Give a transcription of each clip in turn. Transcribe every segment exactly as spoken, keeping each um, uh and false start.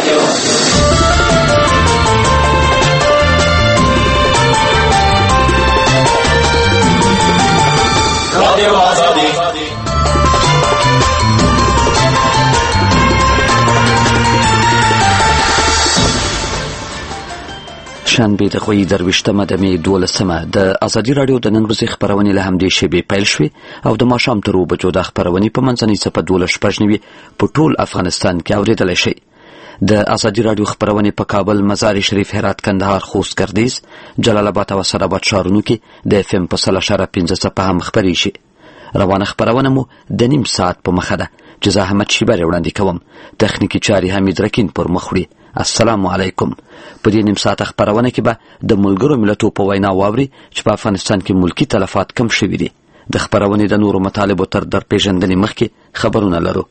رادیو آزادی. شنبه د غوی درویشتمه د مې دولسمه د ازادي راډیو د نن ورځې خپرونې له همدې شیبې پیل شوې او د ماښام تر اوه بجو د خپرونې په منځنۍ څپه دولس شپږ نوي په ټول افغانستان کې اورېدلی شئ. د ازادي راډیو خپرونې په کابل، مزار شریف، هرات، کندهار، خوست، ګردیز، جلال آباد او اسداباد ښارونو کې د اف ام په سل اشاره پنځه څپه هم خپرې شي. روانه خپرونه مو د نیم ساعت په مخه ده چې زه احمد شیبری وړاندې کوم. تخنیکي چارې حمید رکین پر مخ وړي. السلام علیکم. په دې نیم ساعت خپرونه کې به د ملګرو ملتونو په وینا واوري چې په افغانستان کې ملکی تلفات کم شوي دي. د خپرونې د نورو مطالبو تر درپېژندنې مخکې خبرونه لرو.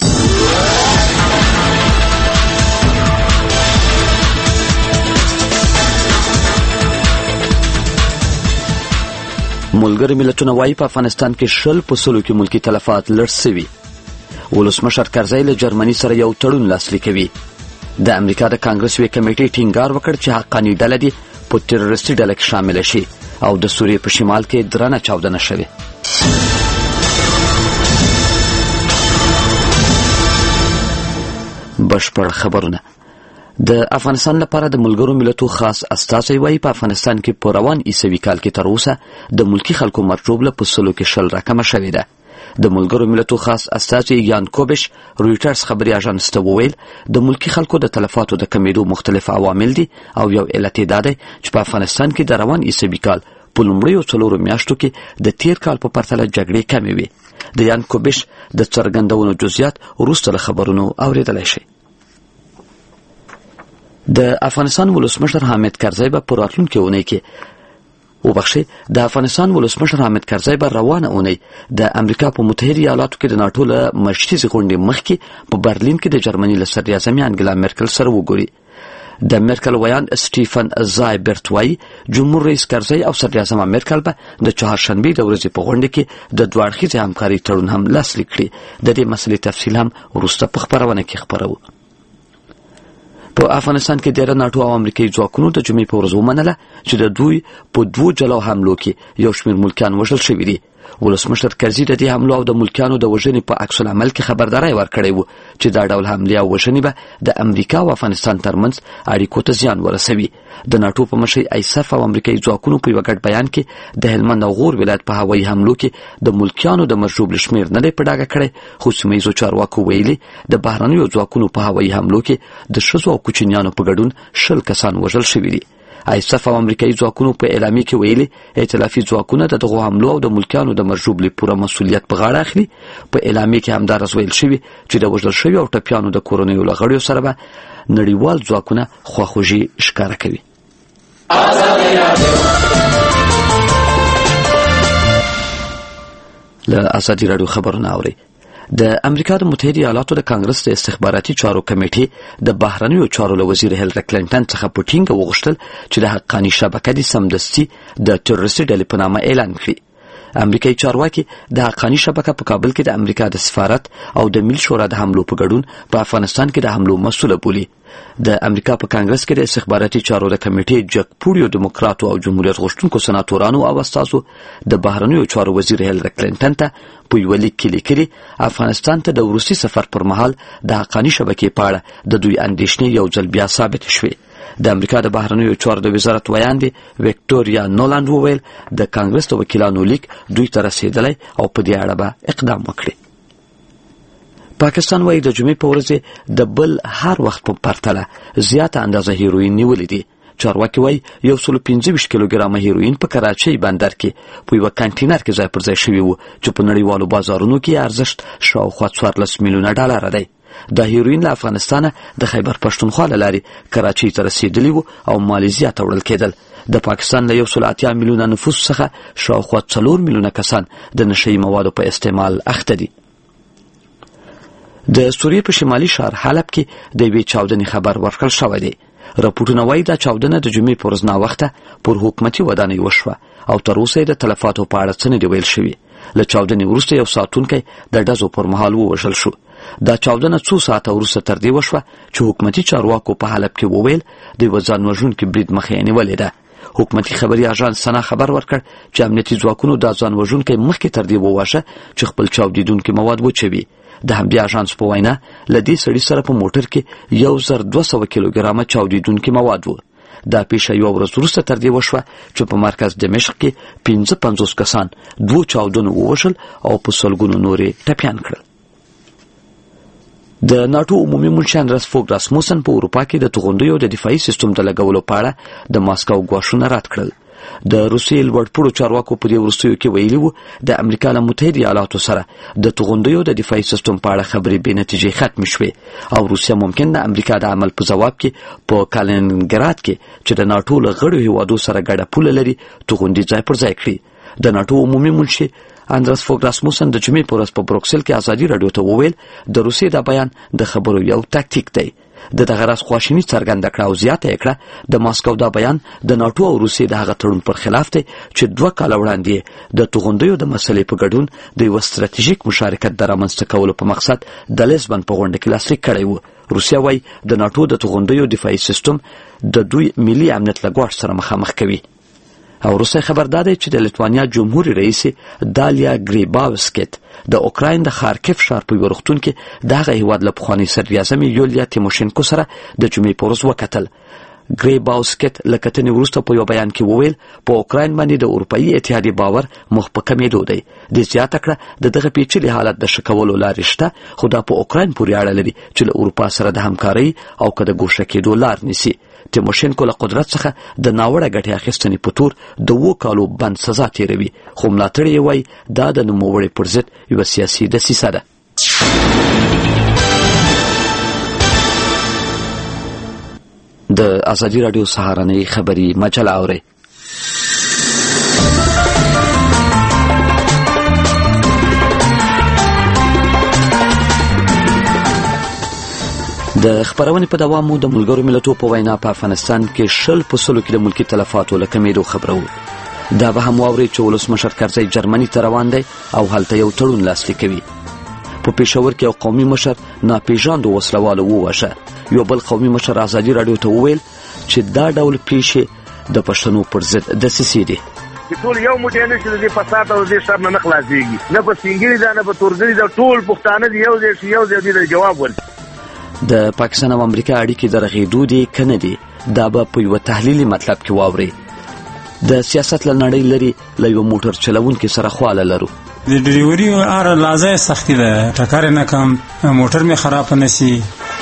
ملګرو ملتونه وايي په افغانستان کې شل په سلو کې ملکی تلفات لږ سوي. ولسمشر کرزی له جرمني سره یو تړون لاسلیک کوي. د امریکا د کانګرس وی کمیټې ټینګار وکړ چې حقاني ډله دې په تروریستي ډله کې شامل شي او د سوریې په شمال کې درنه چاودنه شوې. بشپړ خبرونه. د افغانستان لپاره د ملګرو ملتونو خاص استازی وايي په افغانستان کې په روان عیسوي کال کې تر اوسه د ملکی خلکو مرجوب له په سلو کې شل رقمه شوې ده. د ملګرو ملتونو خاص استازی یان کوبش رویټرز خبري اژانس ته وویل د ملکی خلکو د تلفاتو د کمیدو مختلف عوامل دي او یو علت دا دی چې په افغانستان کې د روان عیسوي کال په لومړیو څلورو میاشتو کې د تیر کال په پرتله جګړې کمې وي. د یان کوبش د څرګندونو جزئیات وروسته له خبرونو اورېدلی شي. د افغانستان ولسمشر حامد کرزی به په راتلونکې اونۍ کې وبخښئ د افغانستان ولسمشر حامد کرزی به روانه اونۍ د امریکا په متحده ایالاتو کې د ناټو له مشخصې غونډې مخکې په برلین کې د جرمني له صدراعظمې انګلا مرکل سره وګوري. د مرکل ویان سټیفن زایبرت وایي جمهور رئیس کرزی او صدراعظم مرکل به د چهارشنبې د ورځې په غونډه کې د دوه اړخیزې همکارۍ تړون هم لاسلیک کړي. د دې مسلې تفصیل هم وروسته په خپرونه کې خپروو. په افغانستان کې ډېر ناټو او امریکایي ځواکونو د جمعې په ورځ ومنله چې د دوی په دوو جلا حملو کې یو شمېر ملکیان وژل شوي دي. ولسمشر کرزي د دې حملو او د ملکیانو د وژنې په عکس العمل کې خبرداری ورکړی و چې دا ډول حملې او وژنې به د امریکا او افغانستان ترمنځ اړیکو ته زیان ورسوي. د ناټو په مشرۍ ایسف او امریکایي ځواکونو په یوه ګډ بیان کې د هلمند او غور ولایت په هوایي حملو کې د ملکیانو د مرجوب شمېر نه دی په ډاګه کړی، خو سیمه ییزو چارواکو ویلي د بهرنیو ځواکونو په هوایي حملو کې د ښځو او کوچنیانو په ګډون شل کسان وژل شوي دي. ایسف او امریکایي ځواکونو په اعلامیه کې ویلي ائتلافي ځواکونه د دغو حملو او د ملکیانو د مرجوب له پوره مسؤلیت په غاړه اخلي. په اعلامیه کې همداراز ویل شوي چې د وژل شوي او ټپیانو د کورنیو له غړیو سره به نړیوال ځواکونه خواخوږي ښکاره کوي. له ازادي راډیو خبرونه اورئ. د امریکا د متحده ایالاتو د کانګرس د استخباراتي چارو کمیټې د بهرنیو چارو له وزیر هیلری کلینټن څخه په ټینګه وغوښتل چې د حقاني شبکه دې سمدستي د تروریستي ډلې په نامه اعلان کړي. امریکایي چارواکي د حقاني شبکه په کابل کې د امریکا د سفارت او د ملي شورا د حملو په ګډون په افغانستان کې د حملو مسؤله بولي. د امریکا په کانګرس کې د استخباراتي چارو د کمیټې جک پوډیو دیموکراتو او جمهوریت غوښتونکو سناتورانو او استازو د بهرنیو چارو وزیر هیلری کلینټن ته په یوه لیک کې لیکلي افغانستان ته د وروستي سفر پر مهال د حقاني شبکې په اړه د دوی اندېښنې یو ځل بیا ثابتې شوې. د امریکا د بهرنیو چارو د وزارت ویاندې وکټوریا نولند وویل د کانګرس د وکیلانو لیک دوی ته رسېدلی او په دې اړه به اقدام وکړي. پاکستان وايي د جمعې په ورځ د بل هر وخت په پرتله زیاته اندازه هیروین نیولې دي. چارواکي وايي یو سل پنځه ویشت کیلوګرامه هیروین په کراچۍ بندر کې په یوه کانټینر کې ځای پر ځای شوي وو چې په نړیوالو بازارونو کې ارزښت شاوخوا څوارلس میلیونه ډالره دی. دا هیروین له افغانستانه د خیبر پښتونخوا له لارې کراچۍ ته رسېدلي وو او مالیزیا ته وړل کېدل. د پاکستان له یو سل اتیا میلیونه نفوس څخه شاوخوا څلور میلیونه کسان د نشهیي موادو په استعمال اخته دي. د سوریې په شمالي ښار حلب کې د یوې چاودنې خبر ورکړل شوی دی. راپورټونه وایي دا چاودنه د جمعې په ورځ ناوخته پر حکومتي ودانۍ وشوه او تر اوسه یې د تلفاتو په اړه څه نه دي ویل شوي. له چاودنې وروسته یو ساتونکی د ډزو پر مهال ووژل شو. دا چاودنه څو ساعته وروسته تر دې وشوه چې حکومتي چارواکو په حلب کې وویل د یوه ځان وژونکي برید مخه یې نیولې ده. حکومتي خبري اژانس سنا خبر ورکړ چې امنیتي ځواکونو دا ځان وژونکی مخکې تر دې وواژه چې خپل چاودیدونکي مواد وچوي. د همدې اژانس په وینا له دې سړي سره په موټر کې یو زر دوه سوه کیلوګرامه چاودیدونکي مواد وو. دا پیښه یوه ورځ وروسته تر دې وشوه چې په مرکز دمشق کې پنځه پنځوس کسان دوو چاودنو ووژل او په سلګونو نورې ټپیان کړل. د ناټو عمومي منشي اندرس فوګ راسموسن په اروپا کې د توغندیو د دفاعي سیستم د لګولو په اړه د ماسکو ګواښونه رد کړل. د روسیې لوړپوړو چارواکو په دې وروستیو کې ویلي وو د امریکا له متحده ایالاتو سره د توغندیو د دفاعي سیستم په اړه خبرې بې نتیجې ختمې شوې او روسیه ممکن د امریکا د عمل په ځواب کې په کالینینګراد کې چې د ناټو له غړو هیوادو سره ګډه پوله لري توغندي ځای پر ځای کړي. د ناټو عمومي منشي اندرس فوګ راسموسن د جمعې په ورځ په بروکسل کې ازادي راډیو ته وویل د روسیې دا بیان د خبرو یو تاکتیک دی. د دغه راز خواشیني څرګنده کړه او زیاته یې کړه د ماسکو دا بیان د ناټو او روسیې د هغه تړون پر خلاف دی چې دوه کاله وړاندې د توغندیو د مسلې په ګډون د یوه ستراتیژیک مشارکت د رامنځته کولو په مقصد د لیزبن په غونډه کې لاسلیک کړی و. روسیه وایي د ناټو د توغندیو دفاعي سیستم د دوی ملي امنیت له ګواښ سره مخامخ کوي. او روسیه خبردار دی چې د لیتوانیا جمهوریت رئیس دالیا ګریباوسکیت د اوکراین د خارکیف ښار په یوه روغتون کې د هغه هیواد له پخوانۍ صدراعظمې یولیا تیموشینکو سره د جمعې په ورځ وکتل. ګریباوسکیت له کتنې وروسته په یو بیان کې وویل په اوکراین باندې د اروپایي اتحادیې باور مخ په کمېدو دی. د زیاته کړه د دغه پیچلي حالت د ښه کولو لارې شته خو دا په اوکراین پورې اړه لري چې له اروپا سره د همکارۍ او که د ګوښه کېدو لار نیسي. تیموشینکو له قدرت څخه د ناوړه ګټې اخیستنې په تور د اوو کالو بند سزا تیروي خو ملاتړي یې وایي دا د نوموړې پر ضد یوه سیاسي دسیسه ده. د ازادي راډیو سهارنۍ خبري مجله اورئ. د خبرونې په دوام مو د ملګرو ملتونو په وینا په افغانستان کې شل په سلو کې د ملکي تلفاتو له کمېدو خبره وه. دا به هم واورئ چې ولسمشر کرزی جرمني ته روان دی او هلته یو تړون لاسلیک کوي. په پېښور کې یو قومي مشر ناپېژاندو وسلوالو ووژه. یو بل قومي مشر ازادي راډیو ته وویل چې دا ډول پیښې د پښتنو پر ضد دسیسې دي. ټول یو موټی نه شي د دې فساد او د دې شر نه نه خلاصېږي، نه په سپینګیري ده نه په تورګري ده، ټول پښتانه دي یو ځای شي یو ځای دې جواب ورکړي. د پاکستان او امریکا اړیکې د رغېدو دي که نه دي دا به په یوه تحلیلي مطلب کې واورئ. د سیاست له نړۍ لرې له یوه موټر چلوونکي سره خواله لرو. د ډریوري اره لازه سختي ده، ټکر نه کم موټر مې خراب نه سي.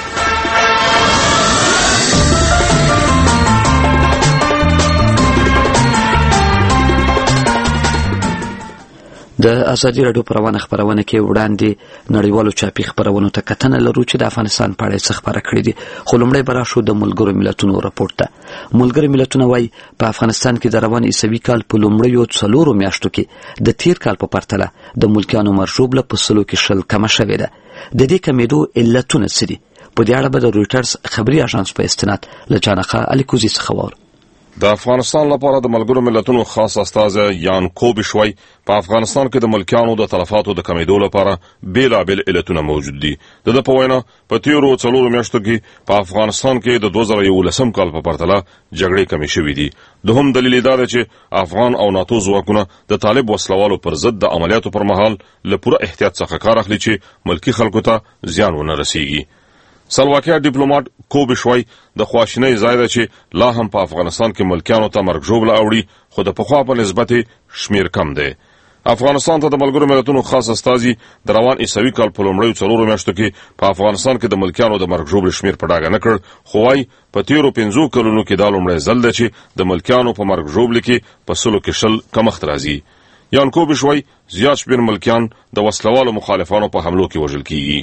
د ازادي راډیو په روانه خبرونه کې وړاندې نړیوالو چاپي خبرونو ته کتنه لرو چې د افغانستان په اړه څه خبره کړې دي. خو لومړی به راشو د ملګرو ملتونو راپورټ ته. ملګرو ملتونه وایي په افغانستان کې د روان عیسوي کال په لومړیو څلورو میاشتو کې د تیر کال په پرتله د ملکیانو مرژوبله په سلو کې شل کمه شوې ده. د دې کمېدو علتونه څه دي؟ په دې اړه به د رویټرز خبري اژانس په استناد له جانخه الیکوزي څخه واورو. د افغانستان لپاره د ملګرو ملتونو خاص استازی یان کوبیش وایي په افغانستان کې د ملکیانو د تلفاتو د کمېدو لپاره بیلابیل علتونه موجود دي. د ده په وینا په تیرو څلورو میاشتو کې په افغانستان کې د دوه زره یولسم کال په پرتله جګړې کمې شوې دي. دوهم دلیل یې دا دی چې افغان او ناتو ځواکونه د طالب وسلوالو پر ضد د عملیاتو پر مهال له پوره احتیاط څخه کار اخلي چې ملکي خلکو ته زیان ونه رسیږي. سلواکیا ډیپلوماټ کوبیش وایي د خواشینۍ ځای ده چې لا هم په افغانستان کې ملکیانو ته مرګ ژوبله اوړي خو د پخوا په نسبت شمیر کم دی. افغانستان ته د ملګرو ملتونو خاص استازي د روان عیسوي کال په لومړیو څلورو میاشتو کې په افغانستان کې د ملکیانو د مرګ ژوبلې شمیر په ډاګه نه کړ خو وایي په تیرو پنځو کلونو کې دا لومړی ځل دی چې د ملکیانو په مرګ ژوبلې کې په سلو کې شل کمښت راځي. یان کوبیش وایي زیات شمېر ملکیان د وسلوالو مخالفانو په حملو کې وژل کیږي.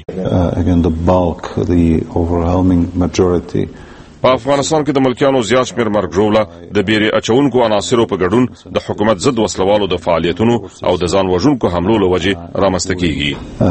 په افغانستان کې د ملکیانو زیات شمېر مرګ ژوبله د بیرې اچونکو عناصرو په ګډون د حکومت ضد وسلوالو د فعالیتونو او د ځان وژونکو حملو له وجې رامنځته کیږي.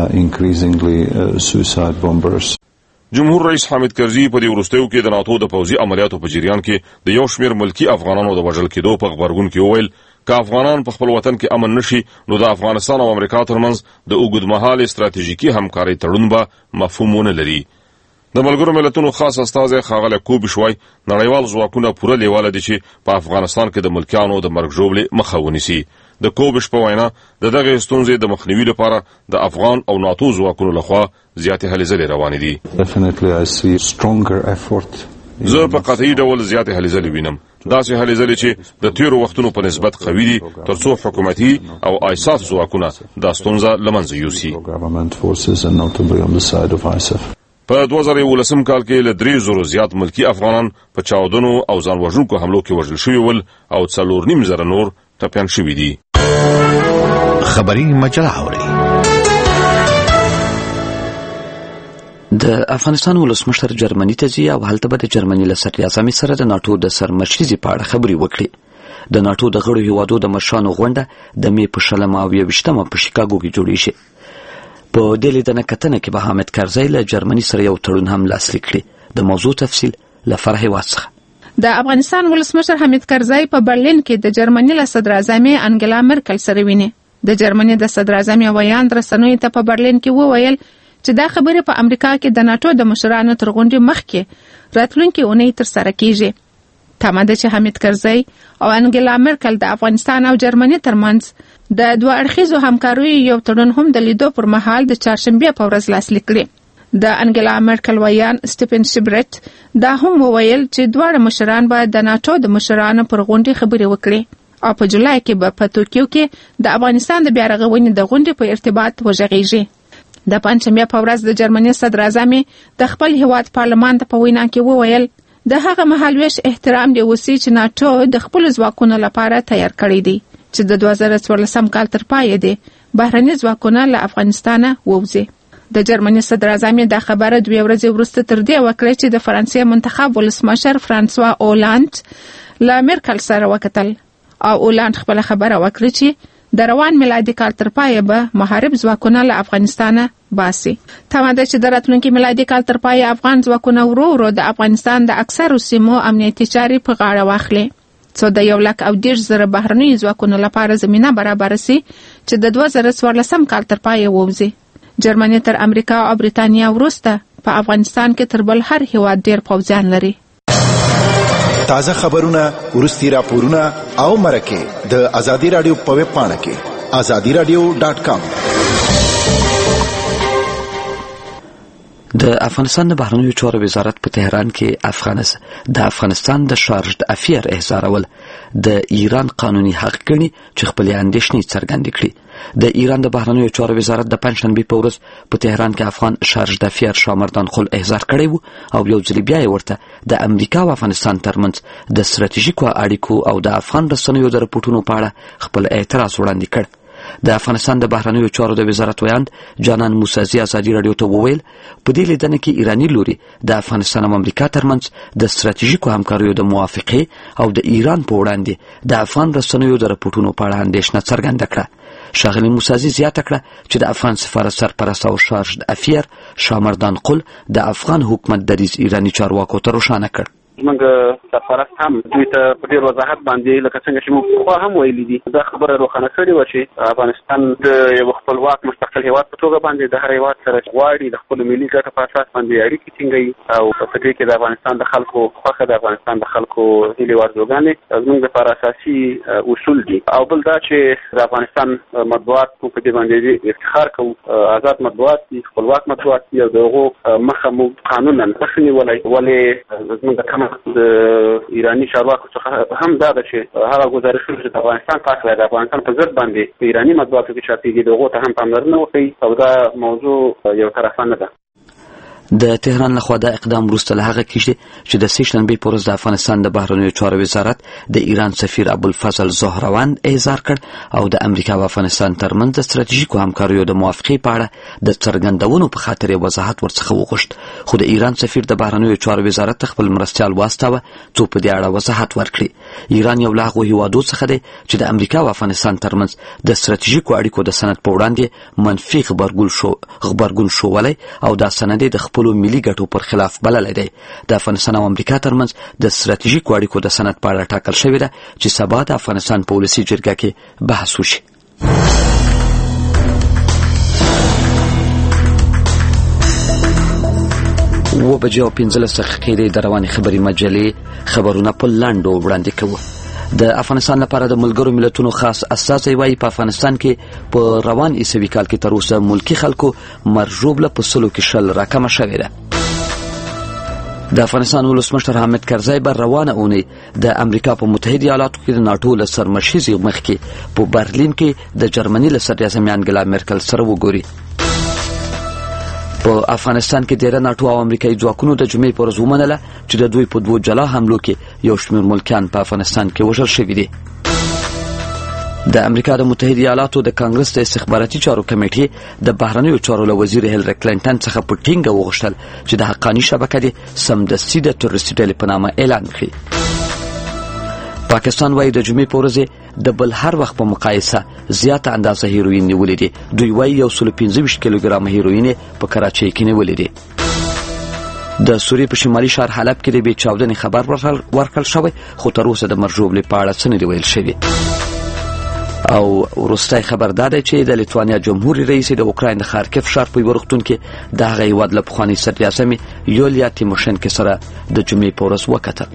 جمهور رئیس حامد کرزي په دې وروستیو کې د ناتو د پوځي عملیاتو په جریان کې د یو شمېر ملکي افغانانو د وژل کېدو په غبرګون کې وویل که افغانان په خپل وطن کې امن نشي نو د افغانستان او امریکا ترمنځ د اوږدمهاله ستراتیژیکي همکارۍ تړون به مفهوم ونه لري. د ملګرو ملتونو خاص استازی ښاغلی کوبی شوی نړیوال ځواکونه پوره لیواله دي چې په افغانستان کې د ملکیانو د مرګ ژوبلې مخه ونیسي. د کوبش په وینا د دغه ستونزې د مخنیوي لپاره د افغان او ناتو ځواکونو لخوا زیاتې هلې ځلې روانې دي. زه په قطعي ډول زیاتې هلې ځلې وینم، داسې هلې ځلې چې د تیرو وختونو په نسبت قوي دي ترڅو حکومتي او آیساف ځواکونه دا ستونزه له منځه یوسي. په دوه زره یولسم کال کې له درې زرو زیات ملکی افغانان په چاودنو او ځان وژونکو حملو کې وژل شوي ول او څلور نیم زره نور ټپیان شوي دي. خبري مجله اوري. د افغانستان ولسمشر جرمني ته ځي او هلته به د جرمني له صدراعظم سره د ناټو د سرمشرۍ په اړه خبرې وکړي. د ناټو د غړو هیوادو د مشرانو غونډه د مې په شلمه او یوویشتمه په شیکاګو کې جوړې شي. په دې لیدنه کتنه کې به حامد کرزی له جرمني سره یو تړون هم لاسلیک کړي. د موضوع تفصیل له فرح واسخه. د افغانستان ولسمشر حامد کرزی په برلین کې د جرمني له صدراعظم انګلا مرکل سره ویني. د جرمني د صدراعظم ویان رسنیو ته په برلین کې وویل چې دا خبره په امریکا کې د ناټو د مشرانو تر غونډې مخکې راتلونکي اونۍ ترسره کیږي. تمه ده چې حامد کرزی او انګلا مرکل د افغانستان او جرمني ترمنځ د دوه اړخیزو همکاریو یو تړون هم د لیدو پر مهال د چهارشنبې په ورځ لاسلیک کړي. د انګلا مرکل ویان سټیفن شبرت دا هم وویل چې دواړه مشران به د ناټو د مشرانو پر غونډې خبرې وکړي او په جولای کې به په توکیو کې د افغانستان د بیا رغونې د غونډې په ارتباط وغږیږي. د پنځمې په ورځ د جرمني صدراعظم د خپل هیواد پارلمان ته په وینا کې وویل د هغه مهالویش احترام دی وسی چې ناټو د خپل ځواکونو لپاره تیار کړی دی چې د دوه زره څوارلسم کال تر پایه دی بهرني ځواکونه له افغانستانه ووځي. د جرمني صدراعظم دا خبره دوه ورځې وروسته تر دې وکړه چې د فرانسې منتخب ولسمشر فرانسوا اولاند له مرکل سره وکتل او اولاند خپل خبره وکړه چې د روان میلادي کال تر پایه به محارب ځواکونه له افغانستانه باسي. تمه ده چې د راتلونکي میلادي کال تر پایه افغان ځواکونه ورو ورو د افغانستان د اکثرو سیمو امنیتي چارې په غاړه واخلي څو د یو لک او دېرش زره بهرنیو ځواکونو لپاره زمینه برابره سي چې د دوه زره څوارلسم کال تر پایه ووځي. جرمني تر امریکا او بریتانیا وروسته په افغانستان کې تر بل هر هیواد ډیر پوځیان لري. تازه خبرونه، ورستي راپورونه او مرکه د ازادي رادیو په ویب پاڼه کې ازادي رادیو ډاټ کام. د افغانستان د بهرنیو چارو وزارت په تهران کې افغانستان د افغانستان د شارج افیر احضارول د ایران قانوني حق ګڼي چې خپل اندېښنې څرګندې کړي. د ایران د بهرنیو چارو وزارت د پنځشنبې په ورځ په تهران کې افغان شارج افیر شامردان خل احضار کړی وو او یو ځل بیا یې ورته د امریکا او افغانستان ترمنځ د ستراتیژیکو اړیکو او د افغان رسنیو د رپورټونو په اړه خپل اعتراض وړاندې کړ. د افغانستان د بهرنیو چارو د وزارت ویاند جانان موسازي ازادي رادیو ته وویل په دې لیدنه کې ایرانی لوري د افغانستان او امریکا ترمنځ د ستراتیژیکو همکاریو د موافقه او د ایران په وړاندې د افغان رسنیو د رپورټونو په اړه اندېښنه څرګنده کړه. ښاغلي موسازي زیاته کړه چې د افغان سفارت سرپرست او شارج افیر شامردان قل د افغان حکومت دریځ ایرانی چارواکو ته روښانه کړ. موږ سفارت هم دوی ته په ډېر وضاحت باندې لکه څنګه چې موږ خو هم ویلي دي دا خبره روښانه کړې وه چې افغانستان د یو خپلواک مستقل هېواد په توګه باندې د هر هېواد سره غواړي د خپلو ملي ګټو په اساس باندې اړیکې ټینګوي او په دې کې د افغانستان د خلکو خوښه د افغانستان د خلکو هیلې ارزوګانې زموږ لپاره اساسي اصول دي. او بل دا چې د افغانستان مطبوعات په دې باندې افتخار کوو آزاد مطبوعات دي، خپلواک مطبوعات دي او د هغو مخه موږ قانونا نشو نیولی. ولې زموږ د د ایرانی چارواکو څخه هم دا ده چې هغه ګزارشونه چې د افغانستان په اړه د افغانستان په ضد باندې په ایرانی مطبوعاتو کې چاپېږي د هغو ته هم پاملرنه وکړي او دا موضوع یو طرفه نه ده. د تهران لخوا دا اقدام وروسته له هغه کیږي چې د سه شنبې په ورځ د افغانستان د بهرنیو چارو وزارت د ایران سفیر ابوالفضل زهروند احضار کړ او د امریکا او افغانستان ترمنځ د ستراتیژیکو همکاریو د موافقې په اړه د څرګندونو په خاطر وضاحت ورڅخه وغوښت. خو د ایران سفیر د بهرنیو چارو وزارت خپل مرستیال واستاوه څو په دې اړه وضاحت ورکړي. ایران یو له هغو هیوادو څخه دی چې د امریکا او افغانستان ترمنځ د ستراتیژیکو اړیکو د سند په وړاندې منفي غبرګون شو غبرګون ښوولی او دا سند د خپلو ملي ګټو پر خلاف بللی دی. د افغانستان او امریکا ترمنځ د ستراتیژیکو اړیکو د سند په اړه ټاکل شوې ده چې سبا د افغانستان په ولسي جرګه کې بحث وشي. اوه بجې او پنځلس دقیقې دی. د روانې خبري مجلې خبرونه په لنډو وړاندې کوو. د افغانستان لپاره د ملګرو ملتونو خاص استازی وایي په افغانستان کې په روان عیسوي کال کې تر اوسه ملکي خلکو مرژوبله په سلو کې شل راکمه شوې ده. د افغانستان ولسمشر حامد کرزی به روانه اونۍ د امریکا په متحده ایالاتو کې د ناټو له سرمشیزې مخکې په برلین کې د جرمني له صدراعظم انګلا مرکل سره وګوري. په افغانستان کې ډیره ناټو او امریکایي ځواکونو د جمعې په ورځ ومنله چې د دوی په دوو جلا حملو کې یو شمېر ملکیان په افغانستان کې وژل شوي دي. د امریکا د متحده ایالاتو د کانګرس د استخباراتي چارو کمیټې د بهرنیو چارو له وزیر هیلری کلینټن څخه په ټینګه وغوښتل چې د حقاني شبکه دې سمدستي د تروریستي ډلې په نامه اعلان کړي. پاکستان وايي د جمعې په ورځ د بل هر وخت په مقایسه زیاته اندازه هیروین نیولې دي. دوی وايي یو سل پنځه ویشت کیلوګرامه هیروین په کراچۍ کې نیولې دي. د سوریې په شمالي ښار حلب کې د بې چاودنې خبر ورکړل شوی خو تر اوسه د مرژوبلې په اړه څه نه دي ویل شوي. او وروستی خبر دا دی چې د لیتوانیا جمهوري رئیس د اوکراین د خارکیف ښار په یوه روغتون کې د هغه هېواد له پخواني صدراعظمې یولیا تیموشنکې سره د جمعې په ورځ وکتل.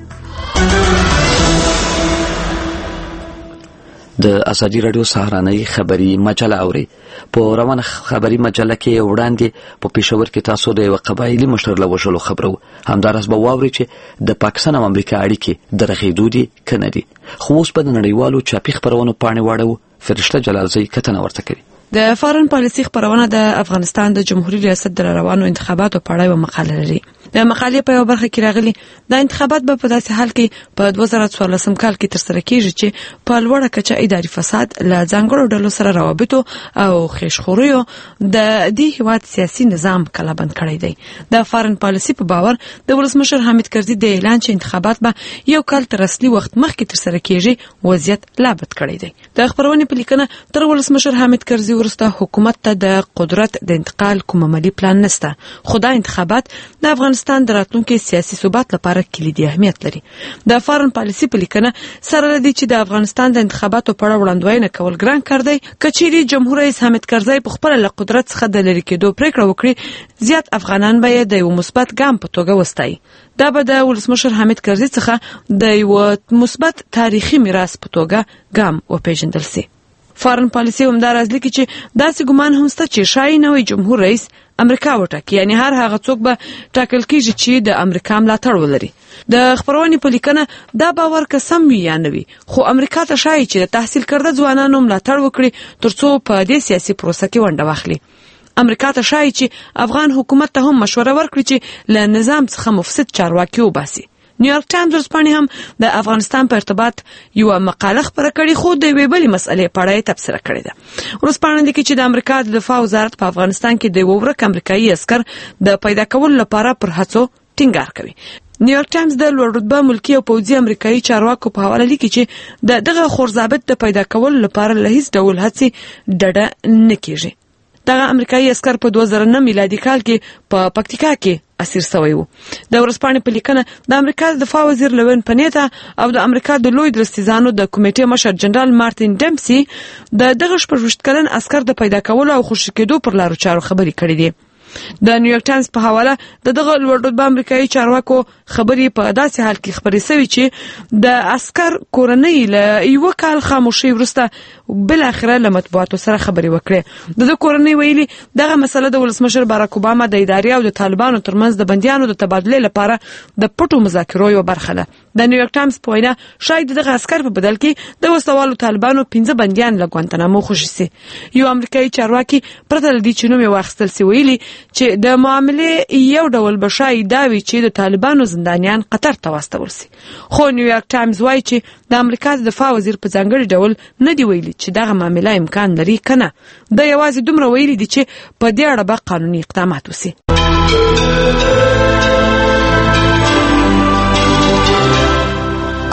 د ازادي راډیو سهارنۍ خبري مجله اوري. په روانه خبري مجله کې وړاندې په پېښور کې تاسو د یو قبایلي مشر له وژلو خبرو. همداراز به واورئ چې د پاکستان او امریکا اړیکې د رغېدو دي که نه دي. خو اوس به د نړیوالو چاپي خپرونو پاڼې واړوو. فرشته جلالزی کتنه ورته کوي. د فارن پالیسي خبرونه د افغانستان د جمهوریت ریاست د روانو انتخاباتو په اړه یوه مقاله لري. د مقالې په یوه برخه کې راغلي دا انتخابات به په داسې حال کې په دوه زره څوارلسم کال کې ترسره کیږي چې په لوړه کچه اداري فساد له ځانګړو ډلو سره روابطو او خیشخوریو د دې هیواد سیاسي نظام کلابند کړی دی. د فارن پالیسي په باور د ولسمشر حامد کرزي د اعلان چې انتخابات به یو کال تر اصلي وخت مخکې ترسره کیږي وضعیت لا بد کړی دی. د خبرونې په لیکنه تر ولسمشر حامد کرزي وروسته حکومت ته د قدرت د انتقال کوم عملي پلان نشته. خو دا انتخابات د افغانستان د راتلونکي سیاسي ثبات لپاره کلیدي اهمیت لري. د فارن پالیسي په لیکنه سره لدی چې د افغانستان د انتخاباتو په اړه وړاندوینه کول ګران کار دی. کچېرې جمهور رئیس حامد کرزی په خپله له قدرت څخه د لرې کېدو پریکړه وکړي زیات افغانان به یې د یو مثبت ګام په توګه وستایي. دا به د ولسمشر حامد کرزي څخه د یو مثبت تاریخي میراث په توګه ګام وپېژندل سي. فارن پالیسي همداراز لیکي چې داسې ګمان هم شته چې شایي نوی جمهور رئیس امریکا وټاکي، یعنی هر هغه څوک به ټاکل کیږي چې د امریکا ملاتړ ولري. د خبرونې په لیکنه دا باور که سم وي یا نه وي، خو امریکا ته شایي چې د تحصیل کرده ځوانانو ملاتړ وکړي ترڅو په دې سیاسي پروسه کې ونډه واخلي. امریکا ته شایي چې افغان حکومت ته هم مشوره ورکړي چې له نظام څخه مفسد چارواکي وباسي. نیویارک ټایمز ورځپاڼې هم د افغانستان په ارتباط یوه مقاله خپره کړې، خو د یوې بلې مسئلې په اړه یې تبصره کړې ده. ورځپاڼه لیکي چې د امریکا د دفاع وزارت په افغانستان کې د یوه ورک امریکایي عسکر د پیدا کولو لپاره پر هڅو ټینګار کوي. نیویارک ټایمز د لوړ رتبه ملکي او پوځي امریکایي چارواکو په حواله لیکي چې د دغه خورضابط د پیدا کولو لپاره له هیڅ ډول هڅې ډډه نه کیږي. دغه امریکایي عسکر په دوه زره نه میلادي کال کې په پکتیکا کې اسیر شوی و. د ورځپاڼې په لیکنه د امریکا د دفاع وزیر لوین پنیتا او د امریکا د لوی درستیزانو د کمیټې مشر جنرال مارټین ډیمسي د دغه شپږ ویشت کلن عسکر د پیدا کولو او خوشي کېدو پر لارو چارو خبرې کړې دي. د نیویارک ټایمز په حواله د دغه لوړ رتبه امریکایي چارواکو خبرې په داسې حال کې خبرې شوې چې د عسکر کورنۍ له یوه کال خاموشۍ وروسته بل اخره له مطبوعاتو سره خبرې وکړې. د ده کورنۍ ویلي دغه مسله د ولسمشر باراک اوباما د ادارې او د طالبانو ترمنځ د بندیانو د تبادلې لپاره د پټو مذاکرو یوه برخه ده. د نیویارک ټایمز په وینا شاید دغه عسکر په بدل کې د وسوالو طالبانو پنځه بندیان له ګوانتنامو خوشي سي. یو امریکایي چارواکي پرته له دې چې نوم یې واخیستل سي ویلي چې د معاملې یو ډول به شاید دا وي چې د طالبانو زندانیان قطر ته واستول سي. خو نیویارک ټایمز وایي چې د امریکا د دفاع وزیر په ځانګړي ډول نه دی ویلي چې دغه معامله امکان لري که نه. د یوازې دومره ویلي دي چې په دې اړه به قانوني اقدامات وسي.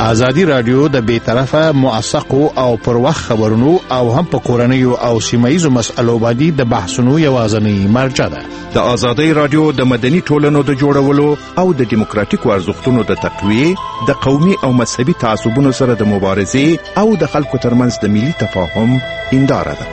ازادي رادیو د بې طرفه موثقو او پر وخت خبرونو او هم په کورنیو او سیمایي مسایلو باندې د بحثونو یوازینی مرجع ده. د ازادي رادیو د مدني ټولنو د جوړولو او د دیموکراتیکو ارزښتونو د تقویه، د قومي او مذهبي تعصبونو سره د مبارزې او د خلکو ترمنځ د ملي تفاهم هنداره ده.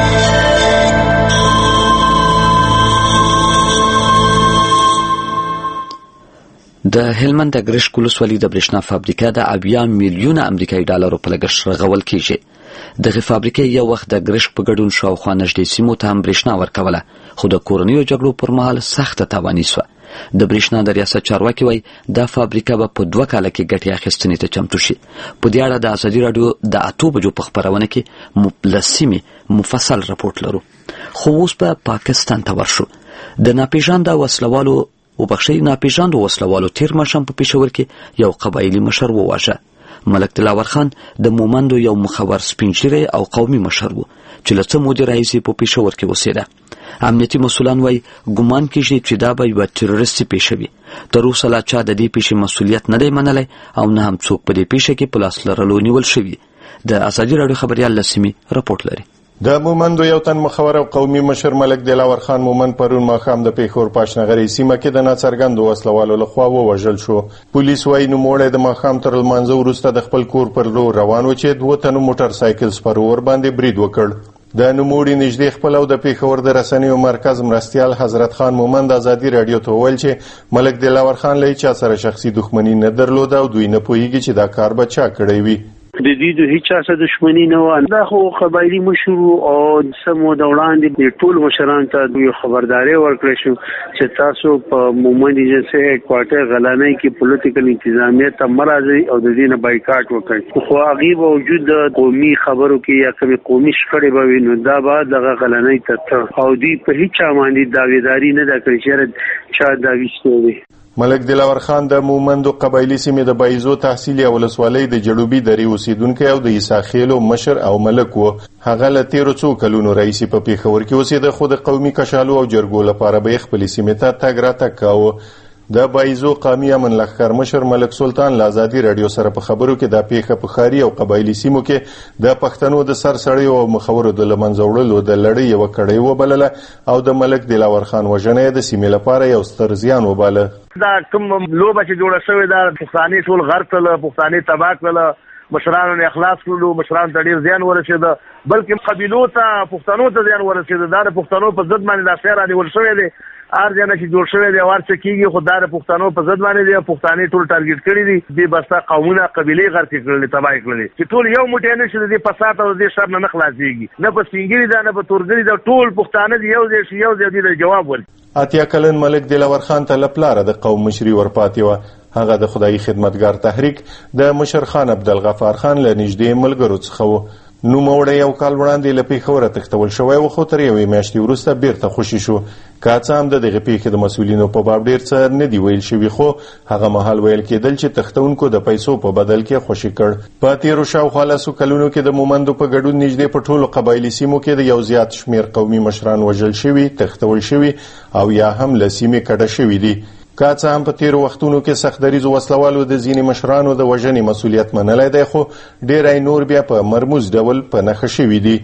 د هلمند د ګرشک ولسوالۍ د برېښنا فابریکه د اویا میلیونه امریکایي ډالرو په لګښت رغول کیږي. دغه فابریکه یو وخت د ګرشک په ګډون شاوخوا نږدې سیمو ته هم برېښنا ورکوله، خو د کورنیو جګړو پر مهال سخته تاواني سوه. د برېښنا د ریاست چارواکي وایي دا فابریکه به په دوه کاله کې ګټې اخیستنې ته چمتو شي. په دې اړه د ازادي راډیو د اتو بجو په خپرونه کې له سیمې مفصل راپورټ لرو. خو اوس به پا پاکستان ته ورشو. د ناپېژانده وسلوالو وبخښئ ناپېژاندو وسلوالو تیر ماښام په پېښور کې یو قبایلي مشر وواژه. ملک دلاور خان د مومندو یو مخور سپینږیری او قومي مشر و چې له څه مودې راهیسې په پېښور کې اوسېده. امنیتي مسؤلان وایي ګمان کېږي چې دا به یوه تروریستي پیښه وي. تر اوسه لا چا د دې پیښې مسؤلیت نه دی منلی او نه هم څوک په دې پیښه کې په لاس لرلو نیول شوي. د ازادي راډیو خبریال له سیمې راپورټ لري. د مومندو یو تن مخور او قومي مشر ملک دلاور خان مومند پرون ماښام د پیښور پاشنغري سیمه کې د ناڅرګندو وسلوالو لخوا ووژل شو. پولیس وايي نوموړی د ماښام تر لمانځه وروسته د خپل کور پر لور روان و چې دوه تنو موټر سایکل سپرور باندې برید وکړ. د نوموړي نږدې خپل او د پیښور د رسنیو مرکز مرستیال حضرت خان مومند ازادي راډیو ته وویل چې ملک دلاور خان له چا سره شخصي دښمني نه درلوده او دوی نه پوهیږي چې دا کار به چا کړی وي. د دې د هیڅ څه دښمنی نه و. دا خو قبایلی مشر او سمو د وړاندې د ټول مشران ته دوی خبرداري ورکړې شو چې تاسو په مومند ایجنسی هډ کوارټر غلانۍ کې پولیټیکل انتظامیت ته مرادي او د دې نه بایکاټ وکړي. خو هغه باوجود د قومي خبرو کې یا کومي قومي شخړې به وینو دا بعد دغه غلانۍ ته او دوی په هیڅ باندې داویداری نه دا کړی چې چا دا وشته وي. ملک دلاور خان د مومندو قبایلی سیمې د بایزو تحصیلي ولسوالۍ د جنوبي درې اوسیدونکی او د عیساخیلو مشر او ملک و. هغه له تیرو څو کلونو راهیسې په پیښور کې اوسېده خو د قومي کشالو او جرګو لپاره به یې خپلې سیمې ته تګ راتګ کاوه. د بایزو قومي امن لښکر مشر ملک سلطان له ازادي راډیو سره په خبرو کې د پیښه په ښاري او قبایلي سیمو کې د پښتنو د سر سړیو او مخورو د له منځه وړلو د لړۍ یوه کړۍ وبلله او د ملک دلاور خان وژنه یې د سیمې لپاره یو ستر زیان وباله. دا کوم لوبه چې جوړه شوې ده پښتانه ټول غر کړل، پښتانه تباه کړل، مشرانو نه اخلاص کړلو، مشرانو ته ډیر زیان ورسېده، بلکې قبیلو ته پښتنو ته زیان ورسېده. دا د پښتنو په ضد باندې دا شعر راډیول شوی دی. هر ځای چې جوړ شوی دی ورڅ کېږي خو دا د پښتنو په ضد باندې دی. پښتانه ټول ټارګټ کړي دي. دې بسته قومونه قبیلې غر کې کړلې، تباه کړلې چې ټول یو موټی نه شي د فساد او د شر نه خلاصيږي. نه په سپینګری دا نه په تورګری دا ټول پښتانه دی یو ځای شي یو ځای دی جواب ورکړي. اتیا کلن ملک دلاور خان ته لپلاره د قوم مشري ورپاتې و. هغه د خدای خدمتګار تحریک د مشر خان عبدالغفار خان له نږدې ملګرو څخه و. نوموړی یو کال وړاندې له پیښوره تښتول شوی و خو تر یوې میاشتې وروسته بیرته خوشي شو. که څه هم د دغې پیښې د مسؤلینو په باب ډېر څه نه دي ویل شوي خو هغه مهال ویل کېدل چې تښتونکو د پیسو په بدل کې خوشي کړ. په تېرو شاوخوا لسو کلونو کې د مومندو په ګډون نږدې په ټولو قبایلي سیمو کې د یو زیات شمېر قومي مشران وژل شوي، تښتول شوي او یا هم له سیمې کډه شوي دي. که څه هم په تیرو وختونو کې سخت دریځو وسلوالو د ځینې مشرانو د وژنې مسؤلیت منلی دی خو ډېری نور بیا په مرموز ډول په نښه شوي دي.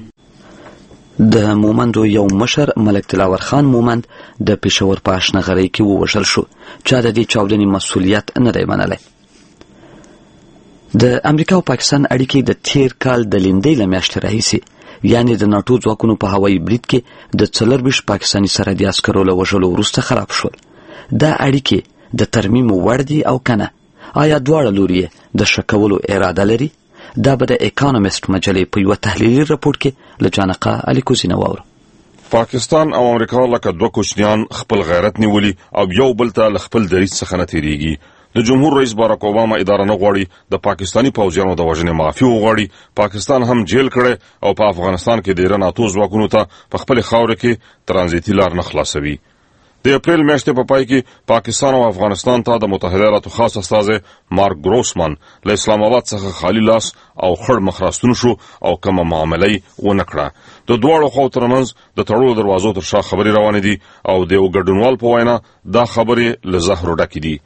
د مومندو یو مشر ملک دلاور خان مومند د پېښور په اشنغرۍ کې ووژل شو. چا د دې چاودنې مسؤلیت نه دی منلی. د امریکا او پاکستان اړیکې د تیر کال د لیندۍ له میاشتې راهیسې یعنې د ناټو ځواکونو په هوایي برید کې د څلرویشت پاکستاني سرحدي عسکرو له وژلو وروسته خراب شول. دا اړیکې د ترمیم وړ دي او کنه؟ آیا دواړه لوري د ښه کولو اراده لري؟ دا به د اکانومیسټ مجلې په یوه تحلیلي راپورټ کې له جانقه الیکوزي نه واورو. پاکستان او امریکا لکه دوه کوچنیان خپل غیرت نیولي او یو بل ته له خپل دریځ څخه نه تېرېږي. د جمهور رئیس باراک اوباما اداره نه غواړي د پاکستاني پوځیانو د وژنې معافي وغواړي. پاکستان هم جیل کړی او په افغانستان کې د ایران ناتو ځواکونو ته په خپلې خاوره کې ترانزیتي لار نه خلاصوي. د اپریل میاشتې په پای کې پاکستان او افغانستان ته د متحده ایالاتو خاص استازی مارک ګروسمان له اسلام آباد څخه خالی لاس او خړ مخ راستون شو او کومه معامله یې ونه کړه. د دواړو خواو ترمنځ د تړلو دروازو تر شا خبرې روانې دي او د یو ګډونوال په وینا دا خبرې له زهرو ډکې دي.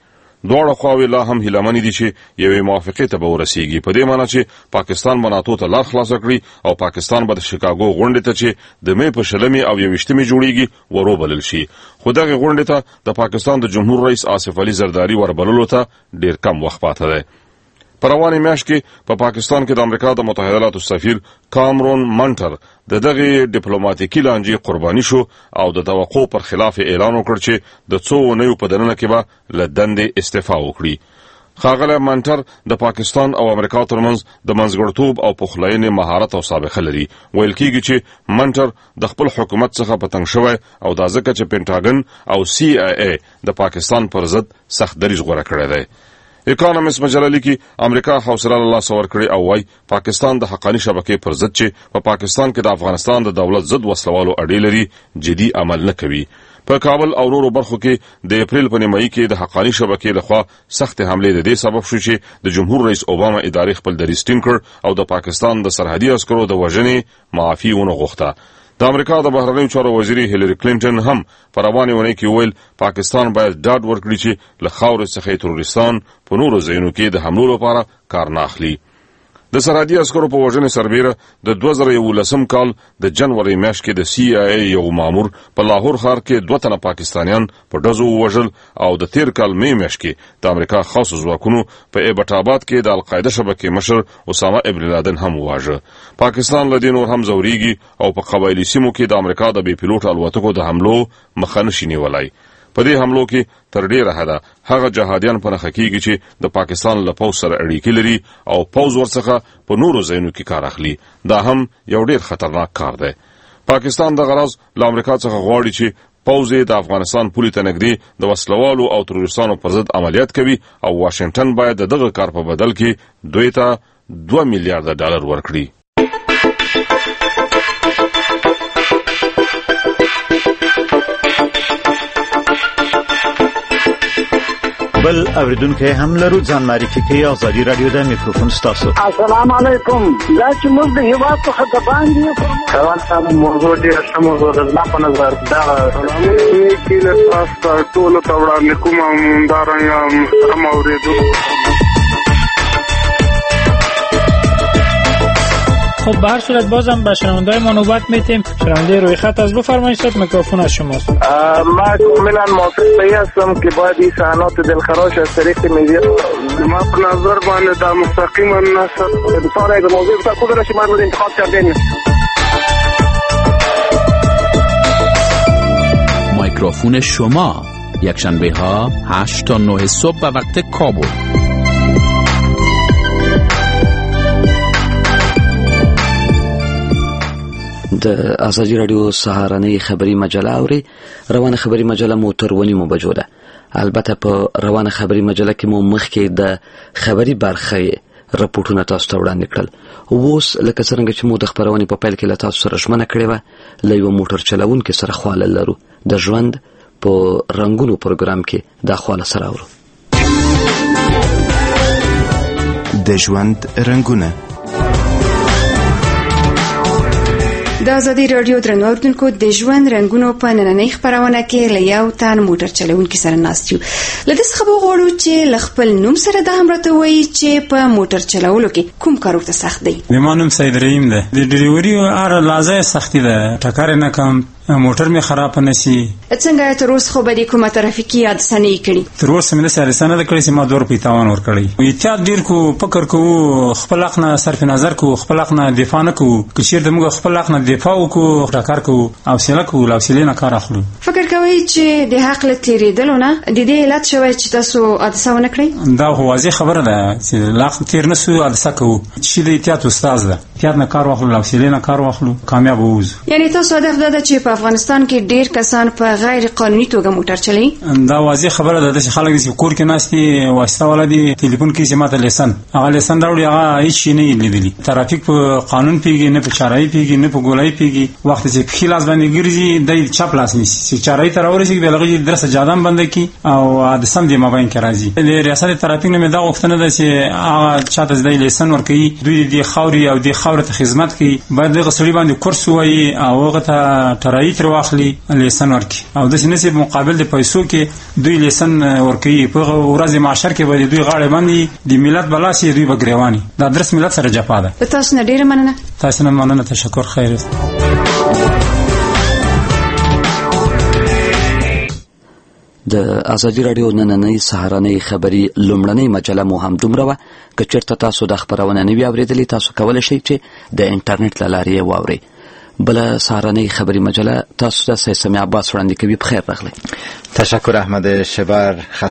دواړه خواوې لا هم هیلهمنې دي چې یوې موافقې ته به ورسیږي، په دې معنی چې پاکستان به ناتو ته لار خلاصه کړي او پاکستان به د شیکاګو غونډې ته چې د مې په شلمې او یویشتمې جوړیږي وروبلل شي. خو دغه غونډې ته د پاکستان د جمهور رئیس آصف علي زرداري وربللو ته ډیر کم وخت پاته دی. په روانې میاشت کې په پا پاکستان کې د امریکا د متحده ایالاتو سفیر کامرون منټر د دغه ډیپلوماټیکي لانجې قرباني شو او د توقع پر خلاف اعلان وکړ چې د څو اونیو په دننه کې به له دندې استعفا وکړي. ښاغلی منټر د پاکستان او امریکا ترمنځ د منځګړتوب او پخلاینې مهارت او سابقه لري. ویل کېږي چې منټر د خپل حکومت څخه په تنګ شوی او دا ځکه چې پینټاګن او سی آی ای د پاکستان پر ضد سخت دریځ غوره کړی دی. اکانومیست مجله لیکي امریکا حوصله له لاسه ورکړې او وايي پاکستان د حقاني شبکې پر ضد چې په پا پاکستان کې د افغانستان د دولت ضد وسلوالو اډې لري جدي عمل نه کوي. په کابل او نورو برخو کې د اپریل په نیمایي کې د حقاني شبکې لخوا سخت حملې د دې سبب شو چې د جمهور رئیس اوباما ادارې خپل دریځ ټینګ کړ او د پاکستان د سرحدي عسکرو د وژنې معافي ونه غوښته. د امریکا د بهرنیو چارو وزیر هیلری کلینټن هم په روانې اونۍ کې ویل پاکستان باید ډاډ ورکړي چې له خاورې څخه تروریستان په نورو ځایونو کې د حملو لپاره کار نه اخلي. د سرحدي عسکرو په وژنې سربیره د دوه زره یولسم کال د جنوري میاشت کې د سی آی ای یو مامور په لاهور ښار کې دوه تنه پاکستانیان په ډزو ووژل او د تیر کال مې میاشت کې د امریکا خاصو ځواکونو په ایبټ آباد کې د القاعده شبکې مشر اسامه ابن لادن هم وواژه. پاکستان له دې نور هم ځورېږي او په قبایلي سیمو کې د امریکا د بې پیلوټ الوتکو د حملو مخه نشي نیولی. په دې حملو کې تر ډیره حده هغه جهادیان په نښه کېږي چې د پاکستان له پوځ سره اړیکې لري او پوځ ورڅخه په نورو ځایونو کې کار اخلي. دا هم یو ډیر خطرناک کار دی. پاکستان د غرض له امریکا څخه غواړي چې پوځ د افغانستان پولې ته نږدې د وسلوالو او تروریستانو پر ضد عملیات کوي او واشنگټن باید د دغه کار په بدل کې دوی ته دوه میلیارډ ډالر ورکړي. بل اوریدونکو هم لرو ځان معرفي کوي. ازادي رادیو د میکروفون ستاسو. السلام علیکم. دا چې موږ د هیواد څخه د باندې روان سم موضوع ډېر ښه موضوع ده. زما په نظر دا چې له تاسو ټولو ته وړاندې کوم همدارنګه محترم اورېدونکو. خب به هر صورت بازم به شنونده‌های ما نوبت میتیم. شنونده روی خط از بفرمایید صد میکروفون از شماست. ما کاملا موافق به هستم که باید این صحنات دلخراش از طریق میدیا ما په نظر باندې دا مستقیما نصب بطور یک موضوع بسیار خوب راشی من رو انتخاب کردیم. میکروفون شما یکشنبه ها هشت تا نه صبح به وقت کابل. د ازادي رادیو سهارنۍ خبري مجله اوري. روانه خبري مجله مو تر ونیمو بجو ده. البته په روانه خبري مجله کې مو مخکې د خبري برخه راپورټونه تاسو ته وړاندې کړل. اوس لکه څنګه چې مو د خبرونې په پیل کې له تاسو سره ژمنه کړې وه له یو موټر چلوونکي سره خواله لرو. د ژوند په رنګونو پروګرام کې دا خواله سره اورو. د ژوند رنګونه. د ازادي رادیو درنو اوریدونکو د ژوند رنګونو په نننۍ خبرونه کې له یو تن موټر چلوونکي سره ناست یو. له دې څخه وغواړو چې له خپل نوم سره د هم راته وایي چې په موټر چلولو کې کوم کار ورته سخت دی. زما نوم سید رحیم دی. د ډریوري هر لحظه سختي ده. ټکر نه کم، موټر می خراب نشي. څنګه تر اوسه خو به د کومه ترافیکي حادثه نه کړي؟ تر اوسه مې سره سره د کړي چې ما دور په تاوان ور کړی. احتیاط ډیر کو، فکر کو، خپل حق نه صرف نظر کو، خپل حق نه دفاع نه کو. کچیر د موږ خپل حق نه دفاع وکړو، ټکر کو او سیله کو، او سیله نه کار اخلو. فکر کوي چې د حق له تیریدلو نه د دې علت شوی چې تاسو حادثه ونه کړی؟ دا خو واضح خبره ده چې لاخ تیر نه سو حادثه کو. چې د احتیاط استاد ده. احتیاط نه کار واخلو، او سیله نه کار واخلو، کامیاب ووزو. یعنی تاسو هدف ده چې په افغانستان کې ډیر کسان په غیر قانوني توګه موټر چلوي؟ دا واضح خبره ده چې خلک چې کور کې ناشتي واسطه ولدي ټلیفون کې چې ماته لیسن هغه لیسن راوړي، هغه هیڅ نه لیدلی. ترافیک په قانون پیږي نه، په چارای پیږي نه، په ګولای پیږي. وخت چې په خلاص باندې ګرځي د چپ لاس نشي چې چارای تر اورسي به لغې درسه جادم بند کی او د سم دی مابین کې راځي. د ریاست ترافیک نه دا وختنه ده چې هغه چاته د لیسن ورکړي، دوی د خاوري او د خاورې ته خدمت کوي. باید د غسړي باندې کورس وایي او هغه ته ترای چارایي تر واخلي لیسن ورکي او د سینې په مقابل د پیسو کې دوی لیسن ورکي په ورځ معاشر کې به دوی غاړه باندې د ملت بلاسي دوی بګریواني د درس ملت سره جفا ده. تاسو نه ډیره مننه. تاسو نه مننه. تشکر. خیر. د ازادي رادیو نننۍ سهارنۍ خبري لومړنۍ مجله مو هم دومره وه. که چېرته تاسو د خپرونه نه وي اورېدلې تاسو کولی شئ چې د انټرنیټ له لارې یې واورئ. بله سهارنۍ خبري مجله تاسو ته سمیع عباس وړاندې کوي. بخیر راغلی. تشکر احمد شبر.